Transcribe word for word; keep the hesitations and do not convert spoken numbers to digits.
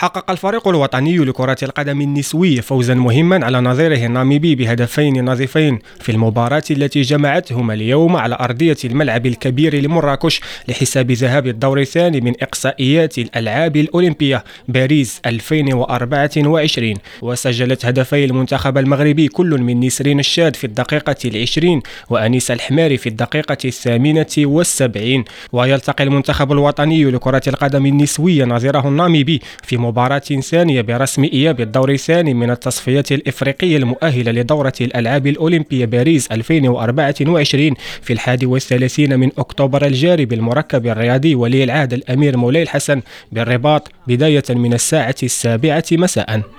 حقق الفريق الوطني لكرة القدم النسوية فوزا مهما على نظيره الناميبي بهدفين نظيفين في المباراة التي جمعتهما اليوم على أرضية الملعب الكبير لمراكش لحساب ذهاب الدور الثاني من إقصائيات الألعاب الأولمبية باريس ألفين وأربعة وعشرين. وسجلت هدفي المنتخب المغربي كل من نسرين الشاد في الدقيقة العشرين وأنيس الحماري في الدقيقة الثامنة والسبعين. ويلتقي المنتخب الوطني لكرة القدم النسوية نظيره الناميبي في مباراة ثانية برسم إياب الدور الثاني من التصفيات الإفريقية المؤهلة لدورة الألعاب الأولمبية باريس ألفين وأربعة وعشرين في الحادي والثلاثين من أكتوبر الجاري بالمركب الرياضي ولي العهد الأمير مولاي الحسن بالرباط بداية من الساعة السابعة مساء.